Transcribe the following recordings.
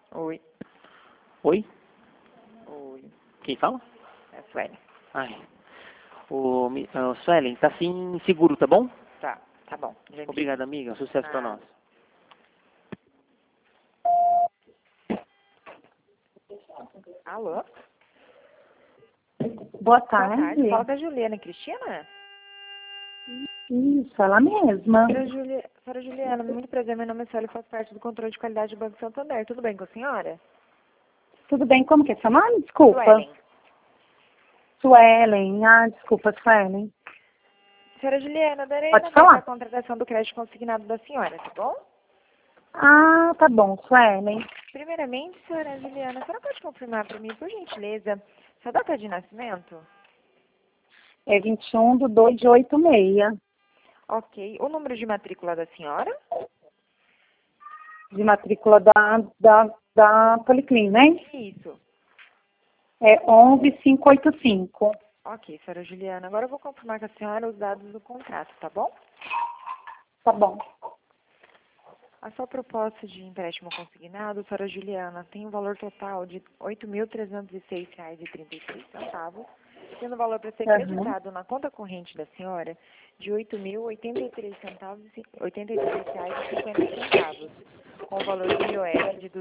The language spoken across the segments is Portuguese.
Oi. Oi? Oi. Quem fala? É a Sueli. Ai. Suelen, tá sim seguro, tá bom? Tá bom. Gente. Obrigado, amiga. Sucesso pra Ah. nós. Alô? Boa Boa tarde. tarde. Fala com a Juliana Cristina? Isso, ela mesma. Senhora Juliana, muito prazer. Meu nome é Sueli, faço parte do controle de qualidade do Banco Santander. Tudo bem com a senhora? Tudo bem? Como que é seu nome? Desculpa. Suelen. Suelen. Ah, desculpa, Suelen. Senhora Juliana, darei Pode na falar. a contratação do crédito consignado da senhora, tá bom? Ah, tá bom, Suelen. Primeiramente, senhora Juliana, a senhora pode confirmar para mim, por gentileza, sua data de nascimento? É 21/2/86. Ok. O número de matrícula da senhora? De matrícula da Policlin, né? Isso. É 11585. Ok, senhora Juliana. Agora eu vou confirmar com a senhora os dados do contrato, tá bom? Tá bom. A sua proposta de empréstimo consignado, senhora Juliana, tem um valor total de R$ 8.306,33, tendo o valor para ser creditado na conta corrente da senhora de R$ 8.083,50, com o valor do IOF de R$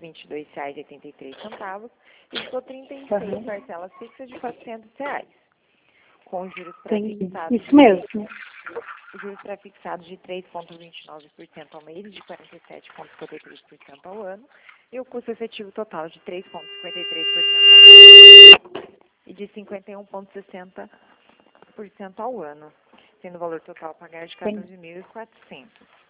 222,83 e ficou 36 parcelas fixas de R$ 400, com juros pré-fixados. Isso mesmo. Juros pré-fixados de 3,29% ao mês, de 47,53% ao ano, e o custo efetivo total de 3,53% ao mês e de 51,60% ao ano, sendo o valor total a pagar de 14.400.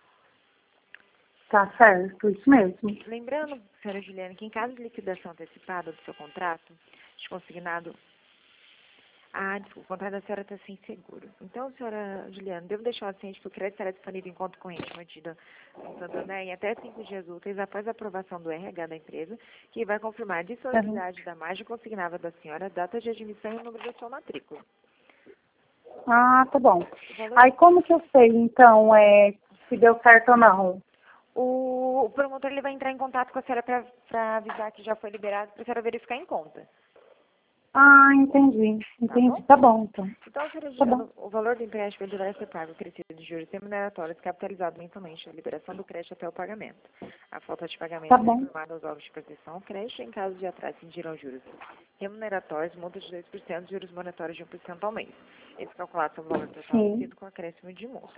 Tá certo, isso mesmo. Lembrando, senhora Juliana, que em caso de liquidação antecipada do seu contrato, de consignado... desculpa, o contrato da senhora está sem seguro. Então, senhora Juliana, devo deixar o ciente que o crédito será disponível em conta corrente mantida no Santander em até 5 dias úteis após a aprovação do RH da empresa, que vai confirmar a disponibilidade da margem consignável da senhora, a data de admissão e o número da sua matrícula. Ah, tá bom. Aí como que eu sei, então, se deu certo ou não? O promotor ele vai entrar em contato com a senhora para avisar que já foi liberado, para a senhora verificar em conta. Ah, entendi. Tá bom, então. Então, senhora Juliana, o valor do empréstimo deverá ser pago crescido de juros remuneratórios capitalizado mensalmente na liberação do crédito até o pagamento. A falta de pagamento é informada aos órgãos de proteção ao crédito. Em caso de atraso, incidirão juros remuneratórios, multa de 2% e juros monetários de 1% ao mês. Eles calculados sobre o valor total vencido com acréscimo de multa.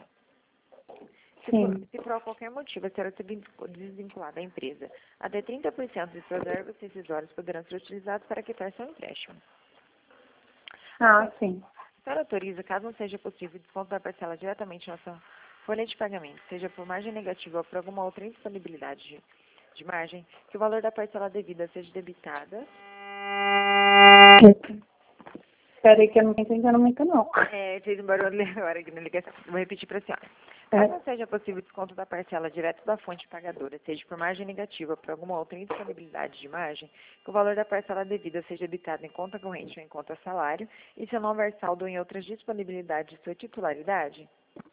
Se por qualquer motivo a senhora ser desvinculada da empresa, até 30% de suas verbas rescisórias poderão ser utilizados para quitar seu empréstimo. Ah, sim. A senhora autoriza, caso não seja possível, desconto da parcela diretamente na sua folha de pagamento, seja por margem negativa ou por alguma outra indisponibilidade de margem, que o valor da parcela devida seja debitada. Espera aí que eu não estou entendendo muito, não. Fez um barulho agora aqui na ligação. Vou repetir para a senhora. Caso não seja possível desconto da parcela direto da fonte pagadora, seja por margem negativa ou por alguma outra indisponibilidade de margem, que o valor da parcela devida seja debitado em conta corrente ou em conta salário, e se não houver saldo em outras disponibilidades de sua titularidade?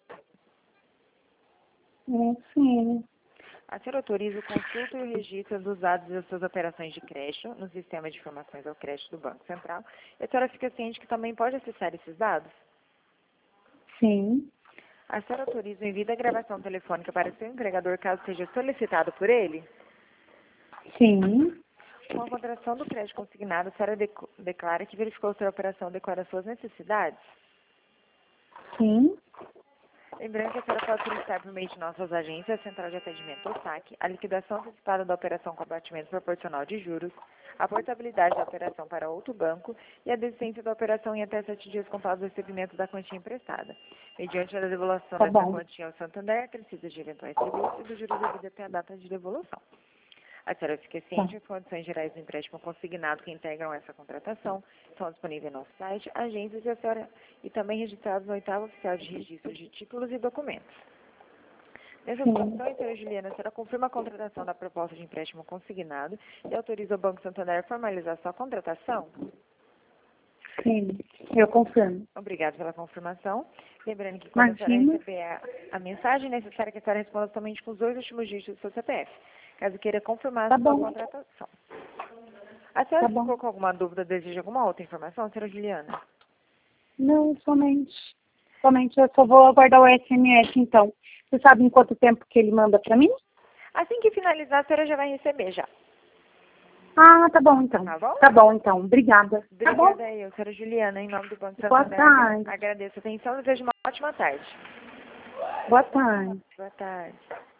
Sim. A senhora autoriza o consulta e o registro dos dados das suas operações de crédito no sistema de informações ao crédito do Banco Central. E a senhora fica ciente que também pode acessar esses dados? Sim. A senhora autoriza o envio da gravação telefônica para seu empregador caso seja solicitado por ele? Sim. Com a contratação do crédito consignado, a senhora declara que verificou se a operação adequada às suas necessidades? Sim. Lembrando que a senhora pode solicitar por meio de nossas agências, a Central de Atendimento ou SAC, a liquidação antecipada da operação com abatimento proporcional de juros, a portabilidade da operação para outro banco e a desistência da operação em até 7 dias contados do recebimento da quantia emprestada, mediante a devolução dessa quantia ao Santander, acrescidas de eventuais tributos e do juros devido até a data de devolução. A senhora fica ciente que as condições gerais do empréstimo consignado que integram essa contratação estão disponíveis no nosso site, agências e também registrados no 8º Oficial de Registro de Títulos e Documentos. Nessas condições, senhora Juliana, a senhora confirma a contratação da proposta de empréstimo consignado e autoriza o Banco Santander a formalizar sua contratação? Sim, eu confirmo. Obrigada pela confirmação. Lembrando que quando a senhora receber a mensagem, é necessário que a senhora responda somente com os 2 últimos dígitos do seu CPF. caso queira confirmar Tá a sua bom. contratação. A senhora Tá bom. ficou com alguma dúvida, deseja alguma outra informação, senhora Juliana? Não, somente. Somente eu só vou aguardar o SMS, então. Você sabe em quanto tempo que ele manda para mim? Assim que finalizar, a senhora já vai receber já. Ah, tá bom, então. Tá bom? Tá bom, então. Obrigada. Tá bom? Obrigada eu, senhora Juliana, em nome do Banco Boa Santander. tarde. Agradeço a atenção e desejo uma ótima tarde. Boa tarde. Boa tarde.